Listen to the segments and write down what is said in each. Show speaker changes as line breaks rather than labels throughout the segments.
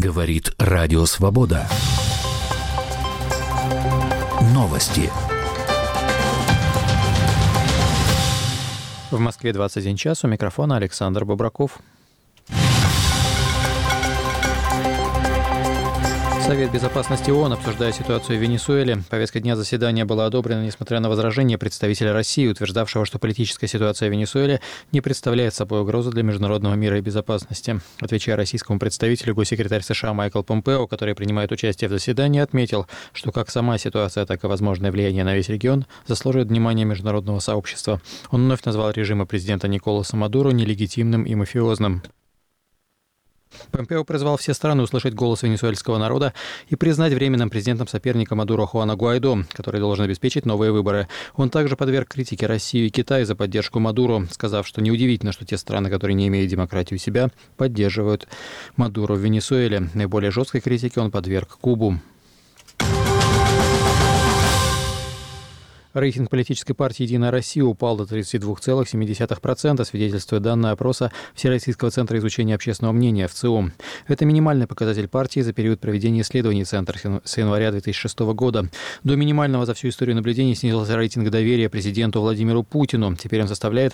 Говорит Радио Свобода. Новости.
В Москве 21 час. У микрофона Александр Бобраков. Совет безопасности ООН, обсуждая ситуацию в Венесуэле, повестка дня заседания была одобрена, несмотря на возражения представителя России, утверждавшего, что политическая ситуация в Венесуэле не представляет собой угрозу для международного мира и безопасности. Отвечая российскому представителю, госсекретарь США Майкл Помпео, который принимает участие в заседании, отметил, что как сама ситуация, так и возможное влияние на весь регион заслуживает внимания международного сообщества. Он вновь назвал режим президента Николаса Мадуро нелегитимным и мафиозным. Помпео призвал все страны услышать голос венесуэльского народа и признать временным президентом соперника Мадуро Хуана Гуайдо, который должен обеспечить новые выборы. Он также подверг критике Россию и Китай за поддержку Мадуро, сказав, что неудивительно, что те страны, которые не имеют демократии у себя, поддерживают Мадуро в Венесуэле. Наиболее жесткой критике он подверг Кубу. Рейтинг политической партии «Единая Россия» упал до 32,7%, свидетельствует данные опроса Всероссийского центра изучения общественного мнения ВЦИОМ. Это минимальный показатель партии за период проведения исследований Центра с января 2006 года. До минимального за всю историю наблюдений снизился рейтинг доверия президенту Владимиру Путину. Теперь он составляет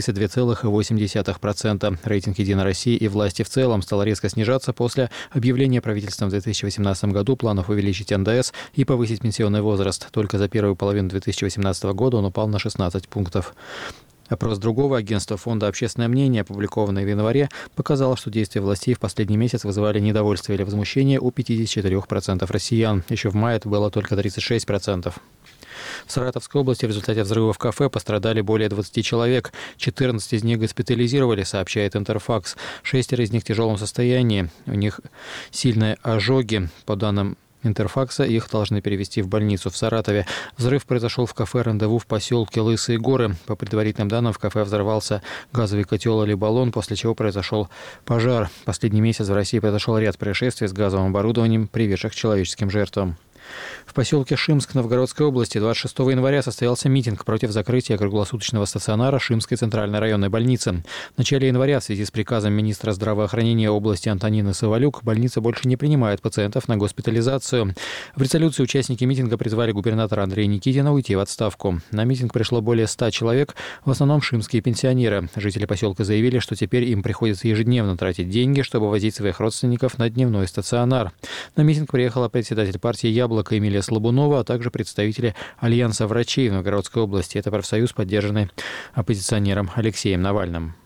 32,8%. Рейтинг «Единой России» и власти в целом стал резко снижаться после объявления правительством в 2018 году планов увеличить НДС и повысить пенсионный возраст. Только за первую половину 2018 года он упал на 16 пунктов. Опрос другого агентства Фонда «Общественное мнение», опубликованный в январе, показал, что действия властей в последний месяц вызывали недовольство или возмущение у 54% россиян. Еще в мае это было только 36%. В Саратовской области в результате взрыва в кафе пострадали более 20 человек. 14 из них госпитализировали, сообщает Интерфакс. 6 из них в тяжелом состоянии. У них сильные ожоги. По данным Интерфакса, их должны перевести в больницу в Саратове. Взрыв произошел в кафе «Рандеву» в поселке Лысые горы. По предварительным данным, в кафе взорвался газовый котел или баллон, после чего произошел пожар. Последний месяц в России произошел ряд происшествий с газовым оборудованием, приведших к человеческим жертвам. В поселке Шимск Новгородской области 26 января состоялся митинг против закрытия круглосуточного стационара Шимской центральной районной больницы. В начале января в связи с приказом министра здравоохранения области Антонины Савалюк больница больше не принимает пациентов на госпитализацию. В резолюции участники митинга призвали губернатора Андрея Никитина уйти в отставку. На митинг пришло более 100 человек, в основном шимские пенсионеры. Жители поселка заявили, что теперь им приходится ежедневно тратить деньги, чтобы возить своих родственников на дневной стационар. На митинг приехала председатель партии «Яблоко» Эмилия Слабунова, а также представители Альянса врачей в Новгородской области. Это профсоюз, поддержанный оппозиционером Алексеем Навальным.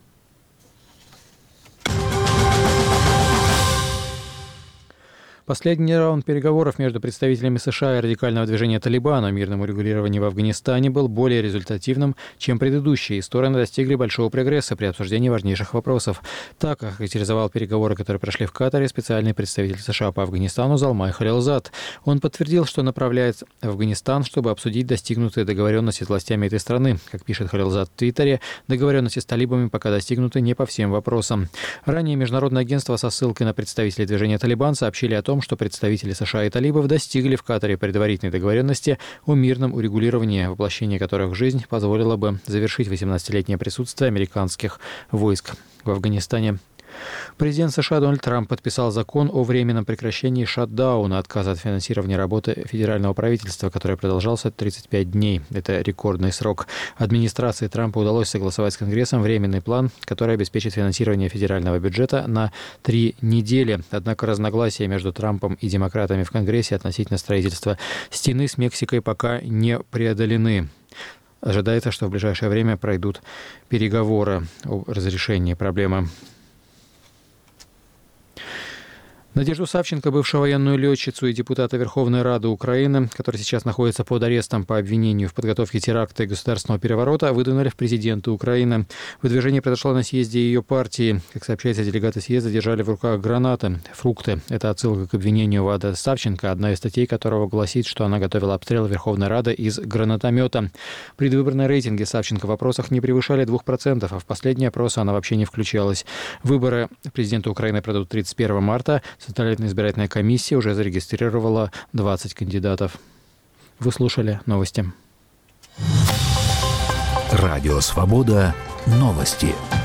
Последний раунд переговоров между представителями США и радикального движения «Талибан» о мирном урегулировании в Афганистане был более результативным, чем предыдущие, и стороны достигли большого прогресса при обсуждении важнейших вопросов. Так охарактеризовал переговоры, которые прошли в Катаре, специальный представитель США по Афганистану Залмай Халилзад. Он подтвердил, что направляется в Афганистан, чтобы обсудить достигнутые договоренности с властями этой страны. Как пишет Халилзад в Твиттере, договоренности с талибами пока достигнуты не по всем вопросам. Ранее Международное агентство со ссылкой на представителей движения «Талибан» сообщили о том, что представители США и талибов достигли в Катаре предварительной договоренности о мирном урегулировании, воплощение которых в жизнь позволило бы завершить 18-летнее присутствие американских войск в Афганистане. Президент США Дональд Трамп подписал закон о временном прекращении шатдауна, отказа от финансирования работы федерального правительства, который продолжался 35 дней. Это рекордный срок. Администрации Трампа удалось согласовать с Конгрессом временный план, который обеспечит финансирование федерального бюджета на 3 недели. Однако разногласия между Трампом и демократами в Конгрессе относительно строительства стены с Мексикой пока не преодолены. Ожидается, что в ближайшее время пройдут переговоры о разрешении проблемы. Надежду Савченко, бывшую военную летчицу и депутата Верховной Рады Украины, который сейчас находится под арестом по обвинению в подготовке теракта и государственного переворота, выдвинули в президенты Украины. Выдвижение произошло на съезде ее партии. Как сообщается, делегаты съезда держали в руках гранаты, фрукты. Это отсылка к обвинению в адрес Савченко, одна из статей которого гласит, что она готовила обстрел Верховной Рады из гранатомета. Предвыборные рейтинги Савченко в опросах не превышали 2%, а в последние опросы она вообще не включалась. Выборы президента Украины пройдут 31 марта. Центральная избирательная комиссия уже зарегистрировала 20 кандидатов. Вы слушали новости.
Радио Свобода. Новости.